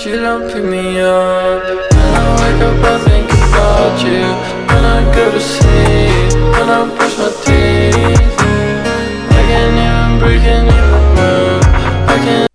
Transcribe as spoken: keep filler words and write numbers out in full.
you don't pick me up. When I wake up I think about you. When I go to sleep